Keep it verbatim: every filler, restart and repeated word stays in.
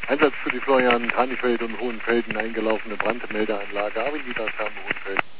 Einsatz für die Florian Kranichfeld und Hohenfelden eingelaufene Brandmeldeanlage Avenidas Hohenfelden.